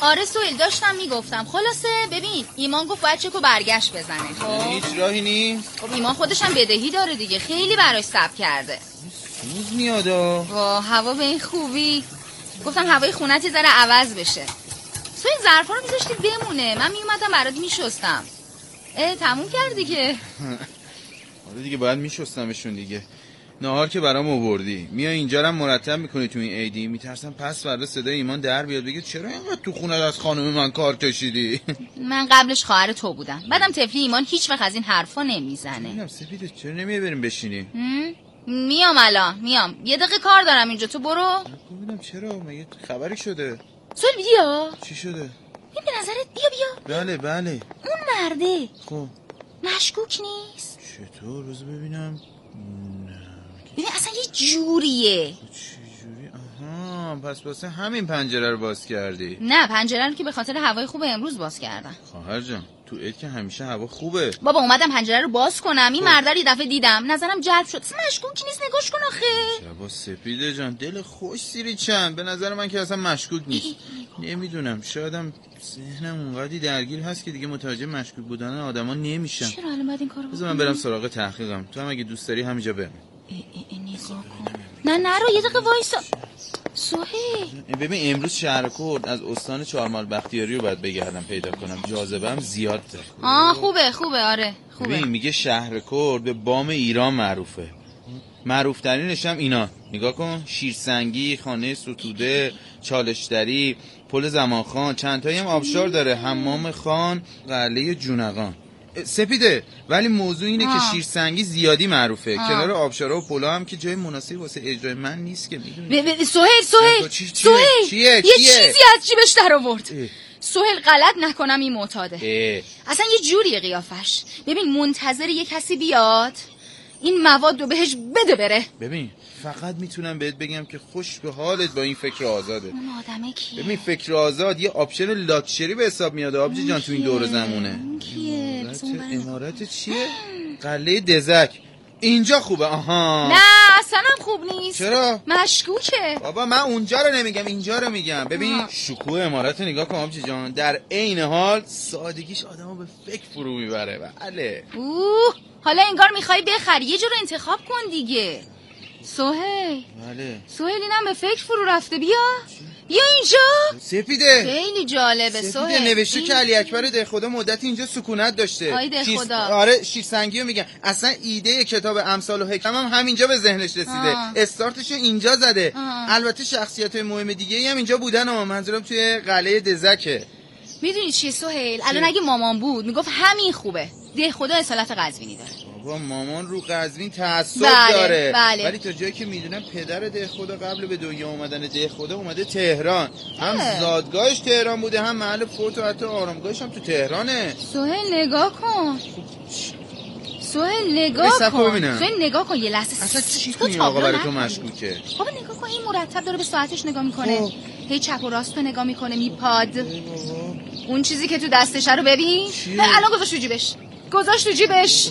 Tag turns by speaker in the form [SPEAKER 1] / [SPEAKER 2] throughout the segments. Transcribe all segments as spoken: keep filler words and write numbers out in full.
[SPEAKER 1] آره سهیل داشتم میگفتم. خلاصه ببین ایمان گفت باید چکو برگشت بزنه. خب
[SPEAKER 2] هیچ راهی نیست.
[SPEAKER 1] خب ایمان خودش هم بدهی داره دیگه، خیلی براش صبر کرده.
[SPEAKER 2] سوز میادا.
[SPEAKER 1] وا هوا به این خوبی. گفتم هوای خونت یه ذره عوض بشه. سهیل ظرفا رو میذاشتی بمونه، من میومدم برات میشستم. اه تموم کردی که.
[SPEAKER 2] آره دیگه باید میشستمشون دیگه. نهار که برام آوردی، میای اینجا رو مرتب میکنی تو این عیدی. میترسم پس فردا صدای ایمان در بیاد بگه چرا اینقدر تو خونه از خانم من کار کشیدی.
[SPEAKER 1] من قبلش خواهر تو بودم، بعدم طفلی ایمان هیچ وقت از این حرفا نمیزنه.
[SPEAKER 2] ببینم سپیده چرا نمیای بریم بشینیم؟
[SPEAKER 1] میام الان میام، یه دقیقه کار دارم اینجا، تو برو.
[SPEAKER 2] ببینم چرا، مگه خبری شده؟
[SPEAKER 1] سوال بیا.
[SPEAKER 2] چی شده؟
[SPEAKER 1] این به نظرت بیا بیا.
[SPEAKER 2] بله بله.
[SPEAKER 1] اون مرده
[SPEAKER 2] خب
[SPEAKER 1] مشکوک نیست؟
[SPEAKER 2] چطور؟ روز ببینم.
[SPEAKER 1] ببین اصلا یه جوریه.
[SPEAKER 2] چه جوری؟ آها پس واسه همین پنجره رو باز کردی؟
[SPEAKER 1] نه پنجره رو که به خاطر هوای خوب امروز باز کردم.
[SPEAKER 2] خواهر جان تو عید که همیشه هوا خوبه.
[SPEAKER 1] بابا اومدم پنجره رو باز کنم، این مرده رو یه دفعه دیدم نظرم جلب شد. مشکوک نیست، نگاش کن آخه.
[SPEAKER 2] شبا سپیده جان دل خوش سیری چند. به نظر من که اصلا مشکوک نیست. نمیدونم شایدم ذهنم اونقدی درگیر هست که دیگه متوجه مشکوک بودن آدما نمیشم.
[SPEAKER 1] چرا الان باید این کارو بکنم؟
[SPEAKER 2] بذار من برم سراغ تحقیقم، تو هم اگه دوست داری همینجا برم.
[SPEAKER 1] نگاه کن. نه نرو یه دقیقه وایسا. سهیل
[SPEAKER 2] ببین امروز شهر کرد از استان چهارمال بختیاری رو باید بگردم پیدا کنم، جاذبه‌ام زیاد داره.
[SPEAKER 1] آه خوبه خوبه آره خوبه.
[SPEAKER 2] ببین میگه شهر کرد به بام ایران معروفه. معروف ترینش هم اینا نگاه کن، شیرسنگی، خانه ستوده، چالشدری، پل زمانخان، چند تایی هم آبشار داره، حمام خان، قلعه جونقان. سپیده ولی موضوع اینه آه. که شیرسنگی زیادی معروفه، آه. کنار آبشارا و پلا هم که جای مناسبی واسه اجرای من نیست که میدونی.
[SPEAKER 1] سهیل سهیل
[SPEAKER 2] چی
[SPEAKER 1] سهیل
[SPEAKER 2] چیه؟
[SPEAKER 1] یه
[SPEAKER 2] چیه؟
[SPEAKER 1] چیزی از جیبش در آورد. سهیل غلط نکنم این معتاده. اه. اصلا یه جوری قیافش. ببین منتظر یه کسی بیاد این مواد رو بهش بده بره.
[SPEAKER 2] ببین فقط میتونم بهت بگم که خوش به حالت با این فکر آزاده.
[SPEAKER 1] اون آدمه کیه؟
[SPEAKER 2] ببین فکر آزاد یه آپشن لاکچری به حساب میاد آبجی جان تو این دور زمونه.
[SPEAKER 1] کیه؟
[SPEAKER 2] امارت چیه؟ قلعه دزک. اینجا خوبه. آها
[SPEAKER 1] نه اصلا هم خوب نیست.
[SPEAKER 2] چرا؟
[SPEAKER 1] مشکوکه.
[SPEAKER 2] بابا من اونجا رو نمیگم اینجا رو میگم. ببین شکوه امارت نگاه کن آبجی جان، در عین حال سادگیش آدمو به فکر فرو میبره. بله
[SPEAKER 1] اوه حالا انگار میخوای بخری، یه جور انتخاب کن دیگه. سهیل
[SPEAKER 2] بله
[SPEAKER 1] سهیل اینم به فکر فرو رفته. بیا بیا اینجا.
[SPEAKER 2] سپیده
[SPEAKER 1] خیلی جالبه.
[SPEAKER 2] سپیده نوشته که علی اکبر ده خدا مدت اینجا سکونت داشته.
[SPEAKER 1] آی ده
[SPEAKER 2] شیست...
[SPEAKER 1] خدا.
[SPEAKER 2] آره شیرسنگی رو میگم. اصلا ایده کتاب امثال و حکم هم همینجا به ذهنش رسیده. آه. استارتش اینجا زده. آه. البته شخصیت مهم دیگه هم اینجا بودن و منظورم توی قلعه دزکه.
[SPEAKER 1] میدونی چیه سهیل؟ الان اگه مامان بود میگفت همین خوبه. ده خدا اصالت قزوینی داره.
[SPEAKER 2] بابا مامان رو قزوین تعصب
[SPEAKER 1] بله،
[SPEAKER 2] داره.
[SPEAKER 1] بله.
[SPEAKER 2] ولی تا جایی که میدونم پدر ده خدا قبل به دنیا اومدن ده خدا اومده تهران. هم زادگاهش تهران بوده، هم محل فوت و حتی آرامگاهش هم تو تهرانه.
[SPEAKER 1] سهیل نگاه کن. سهیل نگاه کن. سهیل نگاه کن یه لحظه.
[SPEAKER 2] اصلا چی تو این آقا برای تو مشکوکه؟
[SPEAKER 1] بابا نگاه کن این مرتب داره به ساعتش نگاه میکنه. هی چپ و راست رو نگاه میکنه میپاد. اون چیزی که تو دستشه رو ببین. الان گذاشت تو جیبش. گذاشت تو جیبش.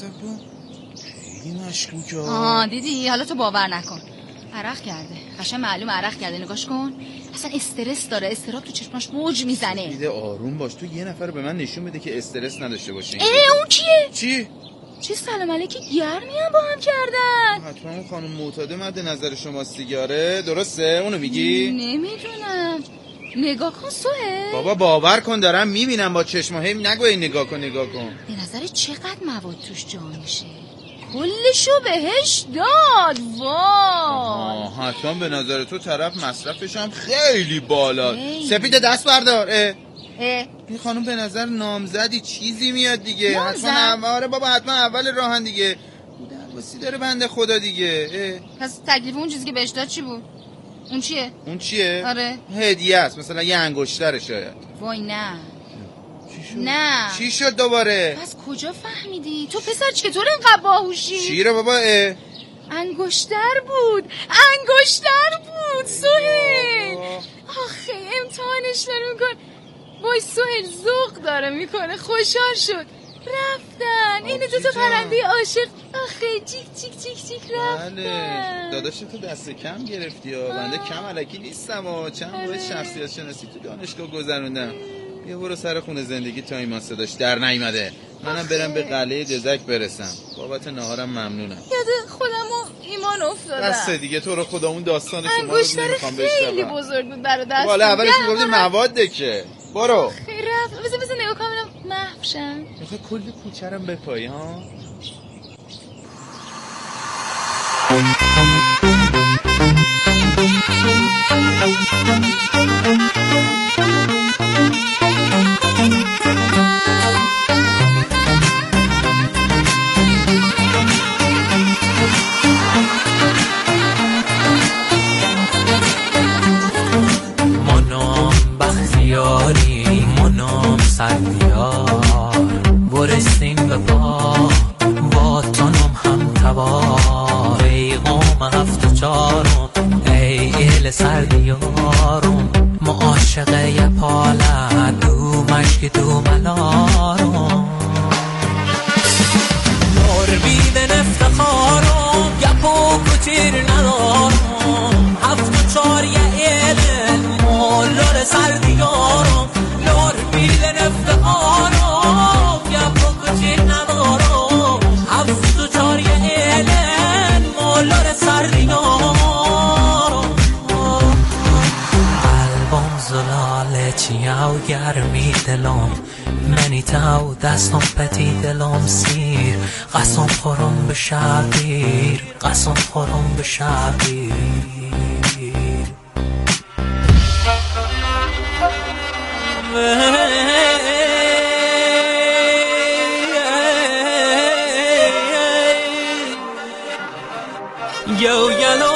[SPEAKER 2] خیلی مشکوکه.
[SPEAKER 1] آه دیدی حالا تو باور نکن. عرق کرده. قشنگ معلوم عرق کرده. نگاش کن. اصلا استرس داره. استراب تو چشماش موج میزنه.
[SPEAKER 2] دیده آروم باش. تو یه نفر به من نشون بده که استرس نداشته باشه.
[SPEAKER 1] اه اون کیه؟
[SPEAKER 2] چی؟
[SPEAKER 1] چه سلام علیکی گرمی هم با هم کردن.
[SPEAKER 2] حتما اون خانم معتاده مد نظر شما سیگاره درسته؟ اونو میگی؟
[SPEAKER 1] نمیدونم. نگاه کن سهیل.
[SPEAKER 2] بابا باور کن دارم میبینم با چشمام. هم نگو این نگاه کن نگاه کن.
[SPEAKER 1] به نظر چقدر مواد توش جا میشه؟ کلشو بهش داد. وای
[SPEAKER 2] حتما به نظر تو طرف مصرفش هم خیلی بالا. سپیده دست بردار. اه.
[SPEAKER 1] اه.
[SPEAKER 2] این خانم به نظر نامزدی چیزی میاد دیگه. حتما آره بابا حتما اول راهن دیگه. درواسی داره بنده خدا دیگه. اه.
[SPEAKER 1] پس تکلیف اون چیزی که بهش داد چی بود؟ اون چیه؟
[SPEAKER 2] اون چیه؟
[SPEAKER 1] آره
[SPEAKER 2] هدیه است، مثلا یه انگشتره شاید.
[SPEAKER 1] وای نه
[SPEAKER 2] چی شد؟
[SPEAKER 1] نه
[SPEAKER 2] چی شد دوباره؟
[SPEAKER 1] پس کجا فهمیدی؟ تو پسر چطور اینقدر باهوشی؟
[SPEAKER 2] چی رو بابا؟ اه؟
[SPEAKER 1] انگشتر بود انگشتر بود سهیل. آخه امتحانش داره میکن. وای سهیل ذوق داره میکنه. خوشحال شد. رفتن. این دو تا پرنده عاشق آخه جیک جیک جیک جیک رفتن.
[SPEAKER 2] بله داداش تو دست کم گرفتی ها. بنده کم الکی نیستم ها. چند باید شخصیت شناسی تو دانشگاه گذروندم. بیا برو سر خونه زندگی تا ایمان صداش در نیامده. منم برم به قلعه دزک برسم. بابت ناهارم ممنونم.
[SPEAKER 1] یاد خودمو ایمان افتادم.
[SPEAKER 2] بس دیگه تو رو خدا اون داستان شما رو نمیخوام بشنوم.
[SPEAKER 1] خیلی بزرگ بود برای دست.
[SPEAKER 2] والا اولش میگفتی مواده که. برو.
[SPEAKER 1] خیلی رفت. بذار بذار نگاه کنم محو شم.
[SPEAKER 2] میخوای کلی کوچرم بپایی ها.
[SPEAKER 3] بختیاری منام سردیار برسیم به پا با تنم هم تبار ای قوم هفت چارم ای ایل سردیارم معاشقه ی پاله دو مشک دو ملارم نور بیدن افتخارم گپو کچیر ندارم هفت چار ی ایل لور سردیارم لور بیدن افتخارم گپو کچیر ندارم هفت و چار ی ایلن لور سردیارم قلبم زلاله چیاو گرمی دلم منی تاو دستم پتی دلم سیر قسم خورم به شبیر قسم خورم به شبیر Yo yalo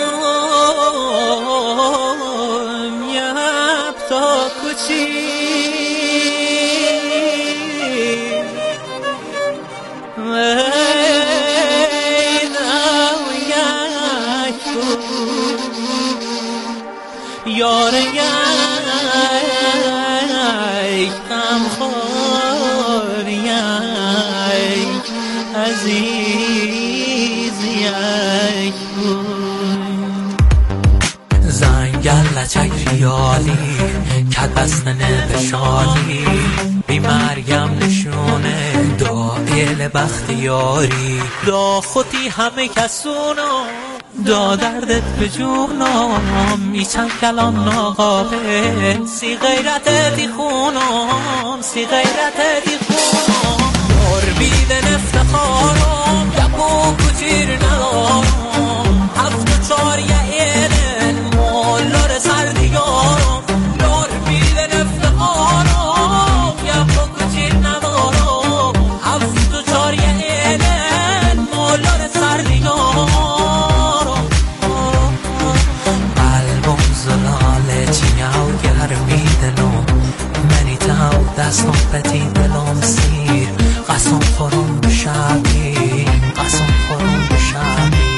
[SPEAKER 3] yap to kuchi yar yay kam khor yay aziz yay زنگل لچک ریالی کد بستن بشالی بی مرگم نشونه دایل بختیاری دا خودی همه کسونو دا دردت به جونم میچن کلام ناقابل سی غیرت دی خونم سی غیرت دی خونم دور بیدن افتخارم گپو کچیر ندارم هفت و چار ی ایلن مولار سردیارم دور بیدن افتخارم گپو کچیر ندارم هفت و چار ی ایلن مولار سردیارم قلبم زلاله چیاو گرمی دلم منی تاو دستم پتی دلم سیر قسم خورم به شبیر قسم خورم به شبیر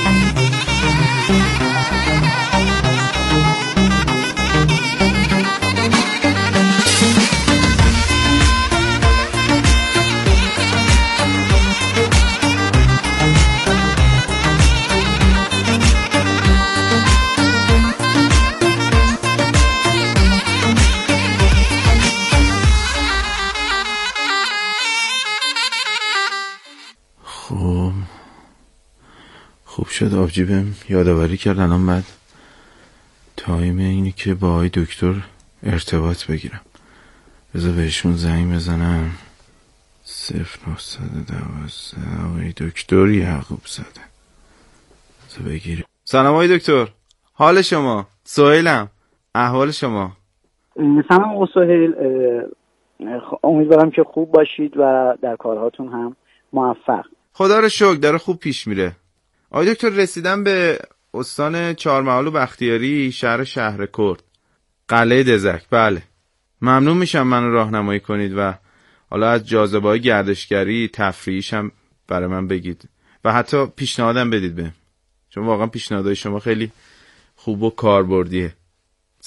[SPEAKER 2] خب خوب شد آبجی بهم یادآوری کرد الان بعد تایم اینی که با آقای دکتر ارتباط بگیرم. بذار بهشون زنگ بزنم. صفر نهصد دوازده آقای دکتر یعقوب زاده. بذار بگیریم. سلام آقای دکتر، حال شما؟ سهیلم. احوال شما؟
[SPEAKER 4] سلام آقای سهیل، امیدوارم که خوب باشید و در کارهاتون هم موفق.
[SPEAKER 2] خدا رو شکر داره خوب پیش میره. آقای دکتر رسیدم به استان چهارمحال و بختیاری شهر شهرکرد قلعه دزک. بله ممنون میشم منو راهنمایی کنید و حالا از جاذبه‌های گردشگری تفریحیش هم برای من بگید و حتی پیشنهادم بدید بهم، چون واقعا پیشنهادهای شما خیلی خوب و کاربردیه.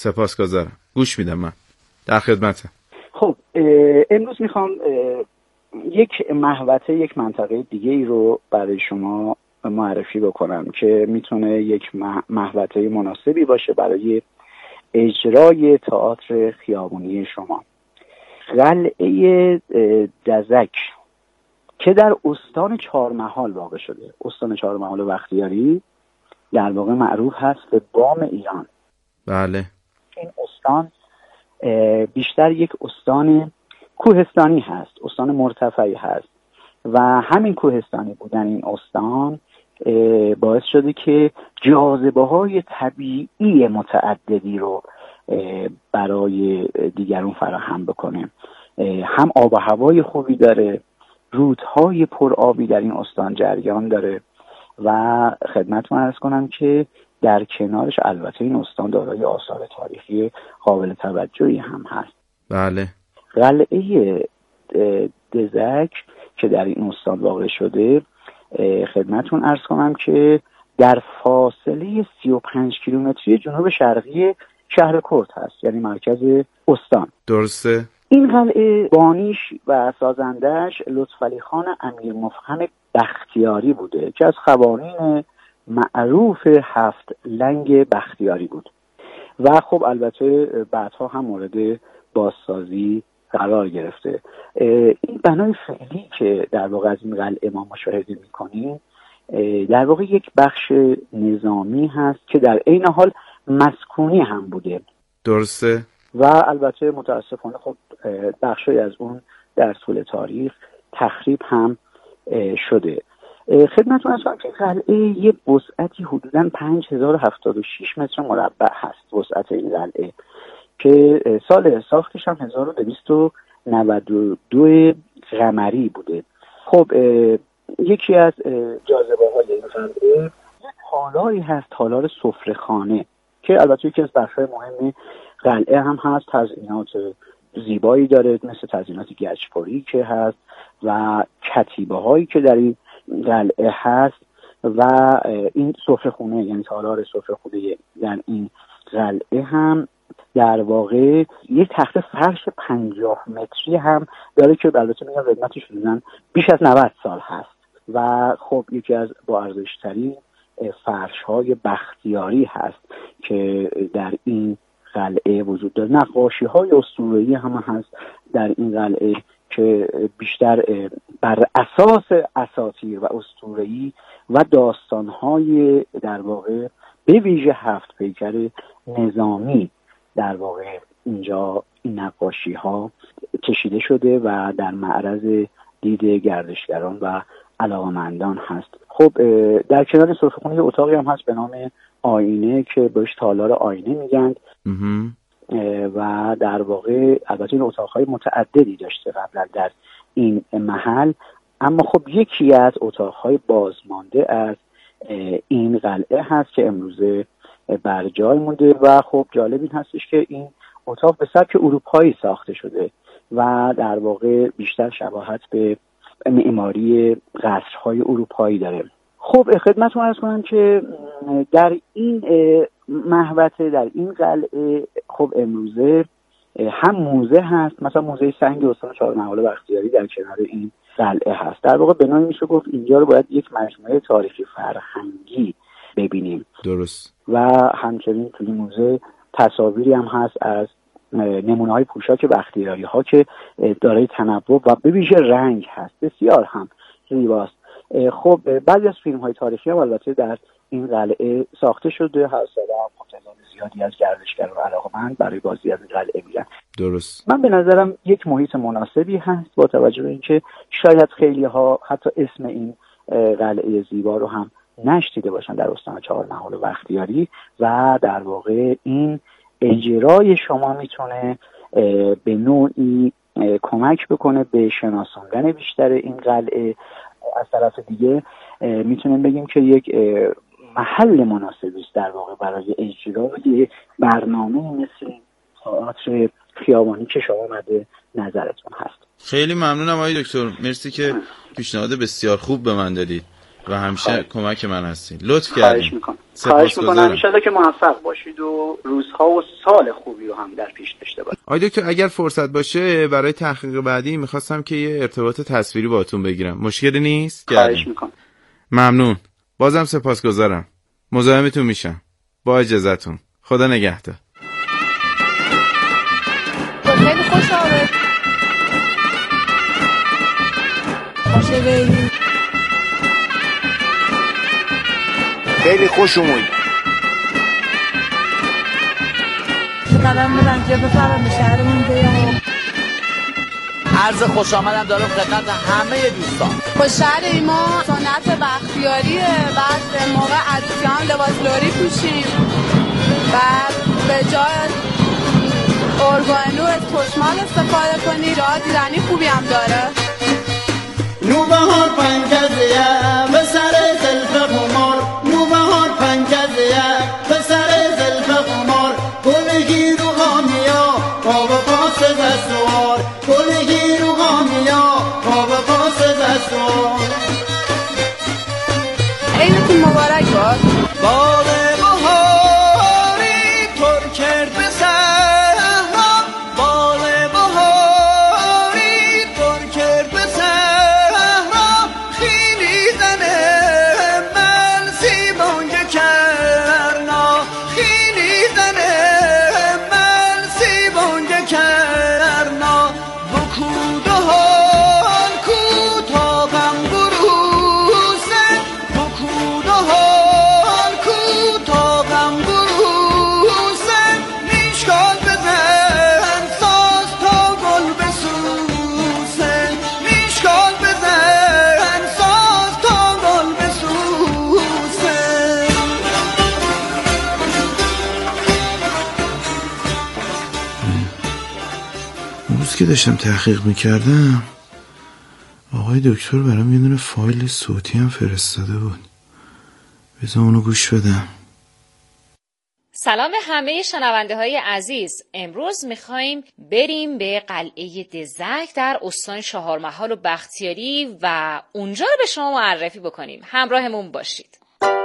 [SPEAKER 2] سپاسگزارم. گوش میدم، من در خدمتم.
[SPEAKER 4] خب امروز میخوام یک محوطه، یک منطقه دیگه ای رو برای شما معرفی بکنم که میتونه یک محوطه مناسبی باشه برای اجرای تئاتر خیابانی شما. قلعه دزک که در استان چهارمحال واقع شده. استان چهارمحال بختیاری در واقع معروف هست به بام ایران.
[SPEAKER 2] بله.
[SPEAKER 4] این استان بیشتر یک استان کوهستانی هست، استان مرتفعی هست و همین کوهستانی بودن این استان باعث شده که جاذبه های طبیعی متعددی رو برای دیگران فراهم بکنه. هم آب و هوای خوبی داره، رودهای پر آبی در این استان جریان داره و خدمتتون عرض کنم که در کنارش البته این استان دارای آثار تاریخی قابل توجهی هم هست.
[SPEAKER 2] بله.
[SPEAKER 4] قلعه دزک که در این استان واقع شده خدمتتون عرض کنم که در فاصله سی و پنج کیلومتری جنوب شرقی شهر کرد هست، یعنی مرکز استان.
[SPEAKER 2] درسته.
[SPEAKER 4] این قلعه بانیش و سازندش لطفعلی خان امیر مفخم بختیاری بوده که از خوانین معروف هفت لنگ بختیاری بود و خب البته بعدها هم مورد بازسازی قرار گرفته. این بنای فعلی که در واقع از این قلعه ما مشاهده می‌کنیم در واقع یک بخش نظامی هست که در عین حال مسکونی هم بوده.
[SPEAKER 2] درسته.
[SPEAKER 4] و البته متاسفانه خب بخشی از اون در طول تاریخ تخریب هم شده. خدمتتون عرض کنم که قلعه یه وسعتی حدوداً پنج هزار و هفتاد و شش متر مربع هست وسعت این قلعه که سال ساختش هم هزار و دویست و نود و دو قمری بوده. خب یکی از جاذبه‌های این قلعه یک تالاری هست، تالار سفره‌خانه که البته یکی از بخش‌های مهم قلعه هم هست. تزئینات زیبایی داره مثل تزئینات گچپوری که هست و کتیبه هایی که در این قلعه هست و این سفره‌خونه یعنی تالار سفره‌خونه در این قلعه هم در واقع یک تخت فرش پنجاه متری هم داره که البته میگم قدمتش حدوداً بیش از نود سال هست و خب یکی از با ارزش‌ترین فرش‌های بختیاری هست که در این قلعه وجود داره. نقاشی‌های اسطوره‌ای هم هست در این قلعه که بیشتر بر اساس اساطیر و اسطوره‌ای و داستان‌های در واقع به ویژه هفت پیکر نظامی در واقع اینجا این نقاشی‌ها کشیده شده و در معرض دید گردشگران و علاقه‌مندان هست. خب در کنار سفره‌خونه یه اتاقی هم هست به نام آینه که بهش تالار آینه میگن و در واقع البته این اتاق‌های متعددی داشته قبلا در این محل، اما خب یکی از اتاق‌های بازمانده از این قلعه هست که امروزه بر جای مونده و خب جالب این هستش که این اتاق به سبک اروپایی ساخته شده و در واقع بیشتر شباهت به معماری قصرهای اروپایی داره. خب خدمتتون عرض کنم که در این محوطه در این قلعه خب امروزه هم موزه هست، مثلا موزه سنگ استان چهارمحال بختیاری در کنار این قلعه هست. در واقع بنای میشه گفت اینجا رو باید یک مجموعه تاریخی فرهنگی ببینیم.
[SPEAKER 2] درست.
[SPEAKER 4] و همچنین توی موزه تصاویری هم هست از نمونه های پوشاک بختیاری ها که دارای تنوع و به ویژه رنگ هست، بسیار هم زیباست. خب بعضی از فیلم های تاریخی هم البته در این قلعه ساخته شده، هر سال هم تعداد زیادی از گردشگران و علاقه‌مند برای بازی از این قلعه میرن.
[SPEAKER 2] درست.
[SPEAKER 4] من به نظرم یک محیط مناسبی هست با توجه به اینکه شاید خیلی ها حتی اسم این قلعه زیبا رو هم نشنیده باشن در استان چهارمحال بختیاری و در واقع این اجرای شما میتونه به نوعی کمک بکنه به شناساندن بیشتر این قلعه. از طرف دیگه میتونیم بگیم که یک محل مناسبی است در واقع برای اجرای برنامه مثل تئاتر خیابانی که شما مد نظرتون هست.
[SPEAKER 2] خیلی ممنونم آقای دکتر، مرسی که پیشنهاد بسیار خوب به من دادید. و همیشه کمک من هستین. لطف کردین.
[SPEAKER 4] خواهش میکنم. خواهش میکنم. ان شاءالله که موفق باشید و روزها و سال خوبی رو هم در پیش داشته باشید.
[SPEAKER 2] آقای دکتر اگر فرصت باشه برای تحقیق بعدی میخواستم که یه ارتباط تصویری باهاتون بگیرم. مشکلی نیست؟
[SPEAKER 4] خواهش میکنم.
[SPEAKER 2] ممنون. بازم سپاسگزارم. مزاحمتون میشم. با اجازهتون. خدا نگهدار.
[SPEAKER 5] خیلی خوش آمد. خوشه بیلی.
[SPEAKER 6] خیلی خوش اومد.
[SPEAKER 5] قدم بدم که بفرم به شهرمون بیام.
[SPEAKER 6] عرض خوش آمدم دارم خدمت همه دوستان.
[SPEAKER 5] خوش شهر ما سنت بختیاریه. بعد موقع عروسی هم لباس لوری پوشیم. بعد به جای ارگانو از پشمال استفاده کنی. جای دیدنی خوبی هم داره.
[SPEAKER 7] نوبهار پنجزیه به سر زلف قمار، نوبهار پنجزیه به سر زلف قمار، گلگی رو غامیا با به پاس دستوار، گلگی رو غامیا با به پاس دستوار.
[SPEAKER 5] عیدتون مبارک باد.
[SPEAKER 7] باد بهاری تر کرد به صحرا، باد بهاری تر کرد به صحرا، خیلی زنه من سیمانگ کرنا، خیلی زنه من سیمانگ کرنا، بکوده هان کوتاقم بروسه، بکوده هان کوتاقم بروسه، نیشکال بزن ساز تا گل بسوسه، نیشکال بزن ساز تا گل بسوسه.
[SPEAKER 2] اون روز که داشتم تحقیق میکردم آقای دکتر برام یه دونه فایل صوتی هم فرستاده بود. بذار اونو گوش بدم.
[SPEAKER 8] سلام به همه شنونده های عزیز. امروز میخواییم بریم به قلعه دزک در استان چهارمحال و بختیاری و اونجا رو به شما معرفی بکنیم. همراهمون باشید.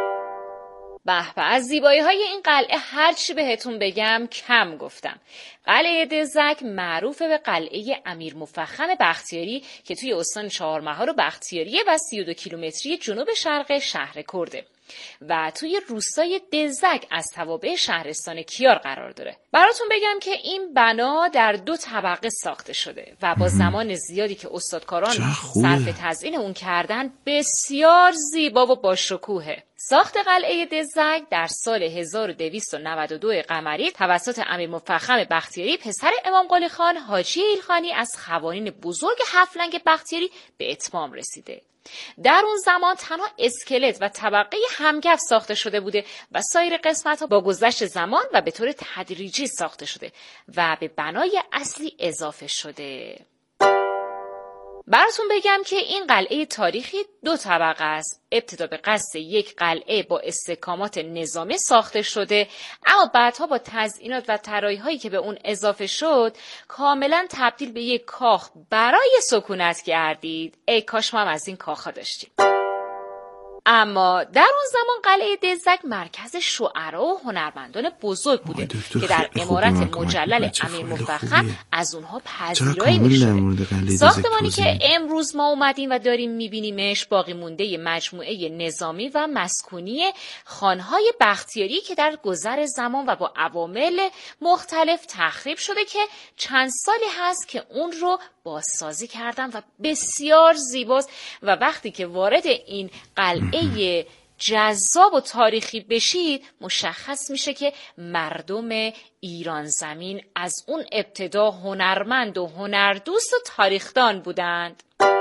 [SPEAKER 8] به به، از زیبایی های این قلعه هر چی بهتون بگم کم گفتم. قلعه دزک معروف به قلعه امیر مفخم بختیاری که توی استان چهارمحال و بختیاریه و سی و دو کیلومتری جنوب شرق شهر کرده و توی روستای دزک از توابع شهرستان کیار قرار داره. براتون بگم که این بنا در دو طبقه ساخته شده و با زمان زیادی که استادکاران صرف تزیین اون کردن بسیار زیبا و با شکوهه. ساخت قلعه دزک در سال هزار و دویست و نود و دو قمری توسط امیر مفخم بختیاری پسر امام قلی خان حاجی ایلخانی از خوانین بزرگ هفت لنگ بختیاری به اتمام رسیده. در اون زمان تنها اسکلت و طبقه همگف ساخته شده بوده و سایر قسمت ها با گذشت زمان و به طور تدریجی ساخته شده و به بنای اصلی اضافه شده. براتون بگم که این قلعه تاریخی دو طبقه است. ابتدا به قصد یک قلعه با استحکامات نظامی ساخته شده، اما بعدها با تزیینات و طراحی‌هایی که به اون اضافه شد کاملا تبدیل به یک کاخ برای سکونت گردید. ای کاش ما هم از این کاخ‌ها داشتیم. اما در اون زمان قلعه دزک مرکز شعرا و هنرمندان بزرگ بوده که در عمارت مجلل امیر مفخم از اونها پذیرایی می‌شده. ساختمانی که امروز ما اومدیم و داریم می‌بینیمش باقی مونده مجموعه نظامی و مسکونی خانهای بختیاری که در گذر زمان و با عوامل مختلف تخریب شده که چند سالی هست که اون رو بازسازی کردن و بسیار زیباست و وقتی که وارد این قلعه جذاب و تاریخی بشید مشخص میشه که مردم ایران زمین از اون ابتدا هنرمند و هنردوست و تاریخدان بودند.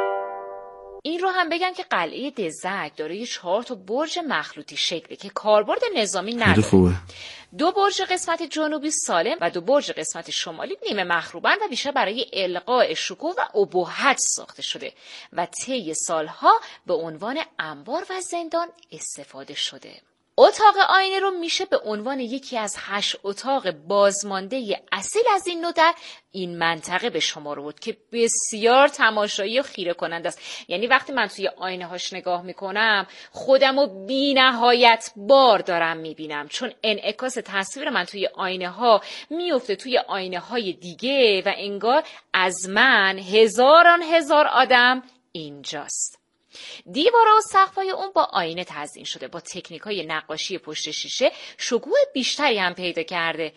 [SPEAKER 8] این رو هم بگم که قلعه دزک دارای چهار تا برج مخروطی شکله که کاربرد نظامی نداره. دو برج قسمت جنوبی سالم و دو برج قسمت شمالی نیمه مخروبند و بیشتر برای القاء شکوه و ابهت ساخته شده و طی سالها به عنوان انبار و زندان استفاده شده. اتاق آینه رو میشه به عنوان یکی از هشت اتاق بازمانده اصیل از این نوع در این منطقه به شمار بود که بسیار تماشایی و خیره کننده است. یعنی وقتی من توی آینه هاش نگاه میکنم خودم رو بی نهایت بار دارم میبینم، چون انعکاس تصویر من توی آینه ها میفته توی آینه های دیگه و انگار از من هزاران هزار آدم اینجاست. دیوارا و سقف‌های اون با آینه تزیین شده، با تکنیک‌های نقاشی پشت شیشه شکوه بیشتری هم پیدا کرده.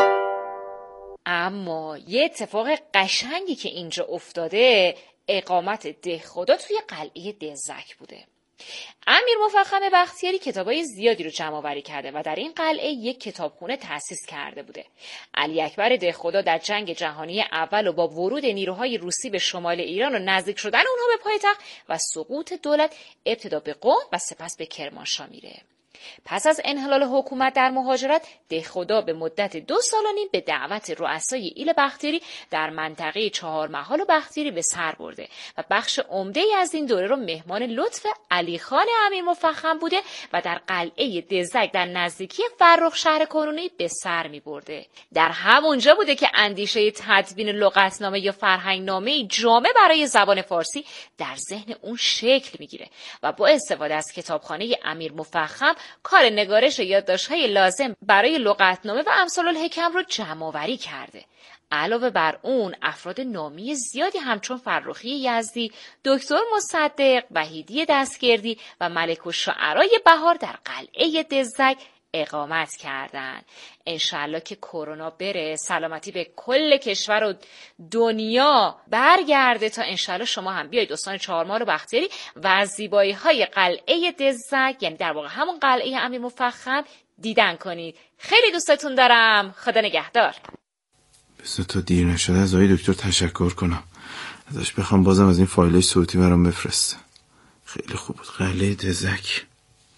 [SPEAKER 8] اما یه اتفاق قشنگی که اینجا افتاده اقامت دهخدا توی قلعه دزک بوده. امیر مفخم بختیاری کتابای زیادی رو جمع آوری کرده و در این قلعه یک کتابخونه تأسیس کرده بوده. علی اکبر دهخدا در جنگ جهانی اول و با ورود نیروهای روسی به شمال ایران و نزدیک شدن اونها به پایتخت و سقوط دولت ابتدا به قم و سپس به کرمانشاه میره. پس از انحلال حکومت در مهاجرت دهخدا به مدت دو سال و نیم به دعوت رؤسای ایل بختیاری در منطقه چهارمحال و بختیاری به سر برده و بخش عمده‌ای از این دوره رو مهمان لطف علی خان امیر مفخم بوده و در قلعه دزک در نزدیکی فرخ شهر کنونی به سر می برده. در همونجا بوده که اندیشه تدوین لغتنامه یا فرهنگنامه جامع برای زبان فارسی در ذهن اون شکل میگیره و با استفاده از کتابخانه امیر مفخم کار نگارش یادداشت‌های لازم برای لغتنامه و امثال الحکم رو جمع‌آوری کرده. علاوه بر اون افراد نامی زیادی همچون فرخی یزدی، دکتر مصدق، وحیدی دستگردی و ملک الشعرای بهار در قلعه دزک اقامت کردن. انشالله که کرونا بره، سلامتی به کل کشور و دنیا برگرده تا انشالله شما هم بیایید استان چهارمحال و بختیاری و از زیبایی های قلعه دزک، یعنی در واقع همون قلعه امیر مفخم، دیدن کنید. خیلی دوستتون دارم. خدا نگهدار.
[SPEAKER 2] بذار تا دیر نشده از آقای دکتر تشکر کنم، ازش بخوام بازم از این فایلای صوتی برام بفرسته. خیلی خوب بود. قلعه دزک.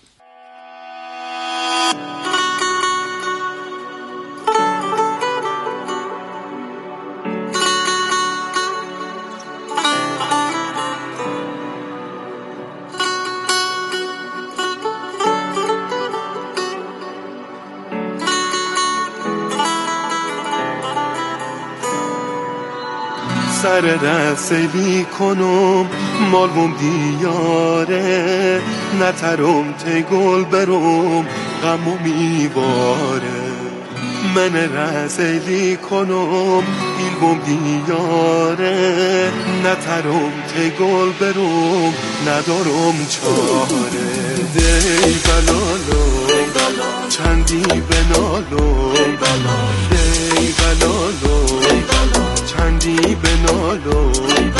[SPEAKER 9] سر رسیلی کنم مالوم دیاره نترم تی گل برم غمو میباره من رسیلی کنم ایلبوم دیاره نترم تی گل برم ندارم چاره دی بلالو چندی بنالو دی بلالو چندی بنالو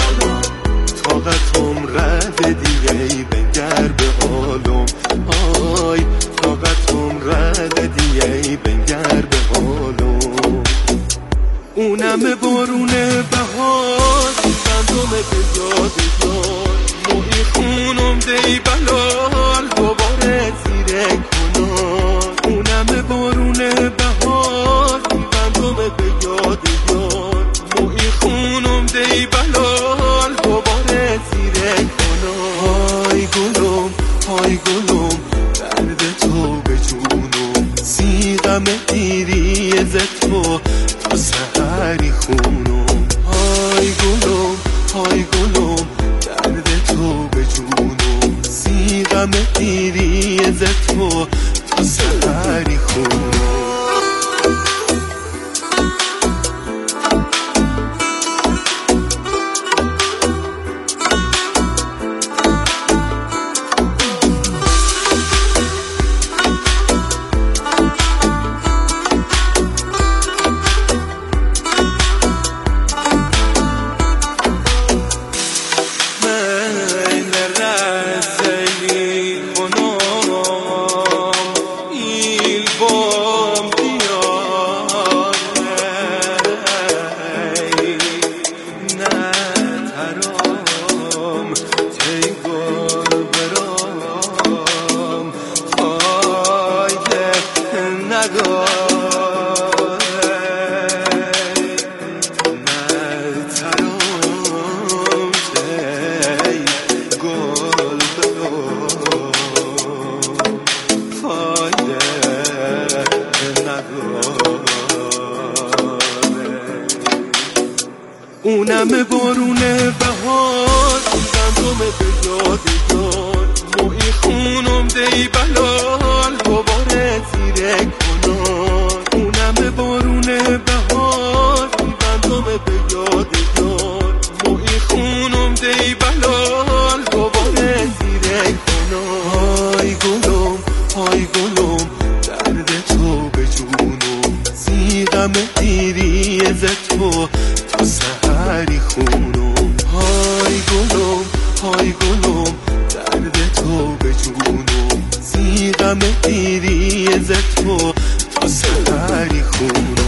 [SPEAKER 9] طاقتم رد دیگه ای بنگر به حالم آی طاقتم رد دیگه ای بنگر به حالم اونم بارون بهار بندم به یاد یار موی خونم دی بلال دوباره زیره کنار اونم بارون بهار بندم به یاد یار خونم دی بلال دوباره زیره کنم های گلم های گلم درد تو به جونم سیغم دیری ز تو تا سحری خونم های گلم های گلم درد تو به جونم سیغم دیری ز تو تا سحری خونم اونم بارون بهار گندم به یادگار موی خونم دی بلال دوباره زیر کنار اونم بارون بهار گندم به یادگار موی خونم دی بلال دوباره زیر کنار های گلم های گلم درد تو به جونم زیغم دیری از تو تا سحری خونم های گلم های گلم درد تو به جونم زیغم دیری از تو تا سحری خونم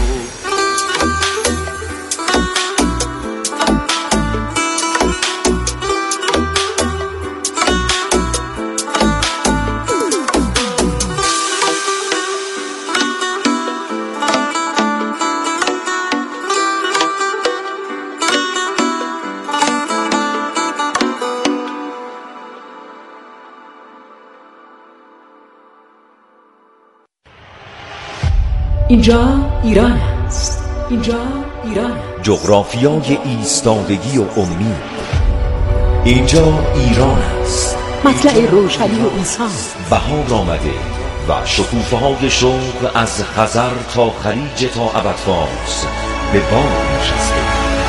[SPEAKER 10] اینجا ایران است. اینجا ایران است.
[SPEAKER 11] جغرافیای ایستادگی و امید. اینجا ایران است.
[SPEAKER 10] مطلع روشنی و انسان.
[SPEAKER 11] بهار آمده و شکوفه های شوق از خزر تا خلیج تا ابدفارس به بام نشسته.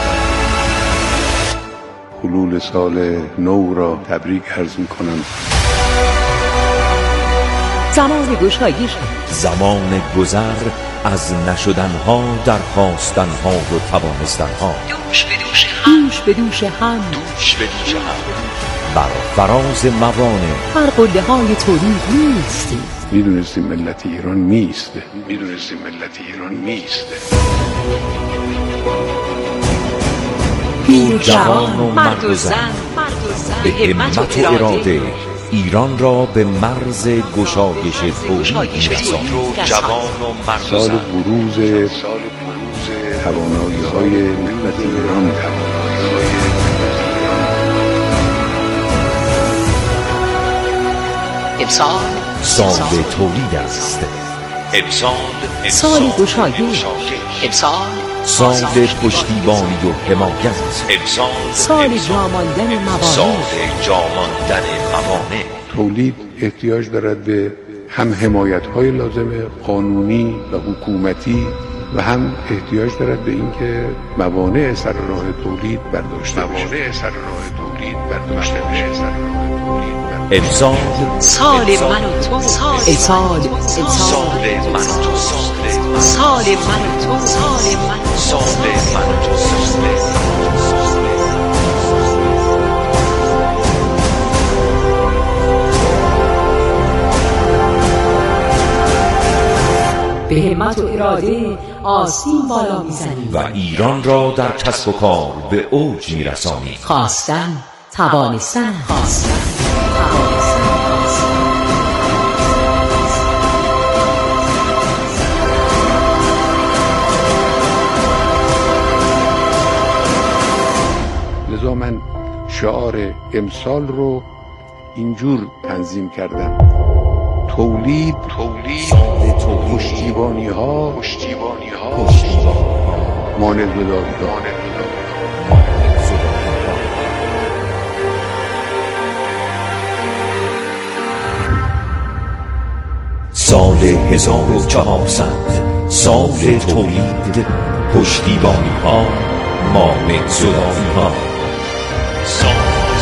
[SPEAKER 12] حلول سال نو را تبریک عرض می‌کنم.
[SPEAKER 10] زمان گشایش،
[SPEAKER 11] زمان گذر از نشدنها در خواستنها و توانستنها.
[SPEAKER 10] دوش به دوش هم دوش به دوش هم
[SPEAKER 11] دوش به دوش هم بر فراز موانع
[SPEAKER 10] بر قله های تولید نیستیم.
[SPEAKER 12] میدونستیم ملت ایران میسته میدونستیم ملت ایران میسته
[SPEAKER 10] پیر جوان و مرد و زن
[SPEAKER 11] به همت و اراده ایران را به مرز گشایش تولید رساند. جوان و مرد و
[SPEAKER 12] سال
[SPEAKER 11] زن
[SPEAKER 12] بروز توانایی های ملت ایران
[SPEAKER 10] امسال
[SPEAKER 11] سال تولید است. امسال
[SPEAKER 10] سال گشایش، امسال
[SPEAKER 11] سال پشتیبانی و حمایت، امسال
[SPEAKER 10] سال جاماندن موانع.
[SPEAKER 11] سال جاماندن موانع.
[SPEAKER 12] تولید احتیاج دارد به هم حمایت های لازم قانونی و حکومتی و هم احتیاج دارد به اینکه موانع سر راه تولید برداشته بشه. موانع سر راه تولید برداشته بشه.
[SPEAKER 11] امسال
[SPEAKER 10] سال من و تو، سال سال
[SPEAKER 11] سال من و تو،
[SPEAKER 10] سال من و تو، سال من
[SPEAKER 11] سال من و تو.
[SPEAKER 10] به همت و اراده آسین بالا میزنیم
[SPEAKER 11] و ایران را در کسب و کار به اوج میرسانیم.
[SPEAKER 10] خواستن توانستن، خواستن توانستن.
[SPEAKER 12] لذا من شعار امسال رو اینجور تنظیم کردم: تولید تولید پشتیبانی ها پشتیبانی ها مانع زدایی ها.
[SPEAKER 11] سال هزار و چهارصد، سال تولید پشتیبانی ها مانع زدایی ها. سال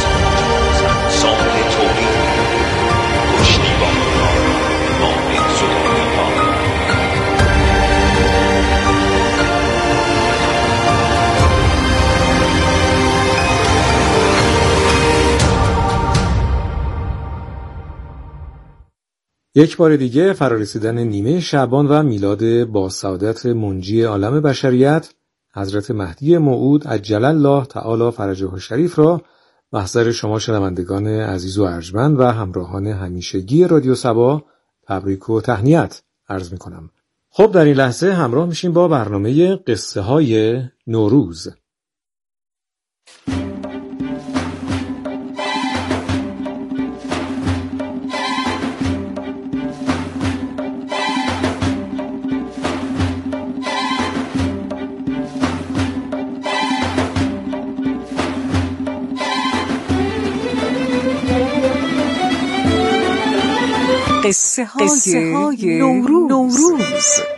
[SPEAKER 13] یک بار دیگه فرارسیدن نیمه شعبان و میلاد با سعادت منجی عالم بشریت حضرت مهدی موعود عجل الله تعالی فرجه الشریف را محضر شما شنوندگان عزیز و ارجمند و همراهان همیشگی رادیو صبا تبریک و تهنیت عرض می کنم. خب در این لحظه همراه میشیم با برنامه قصه های نوروز.
[SPEAKER 10] قصه های نوروز.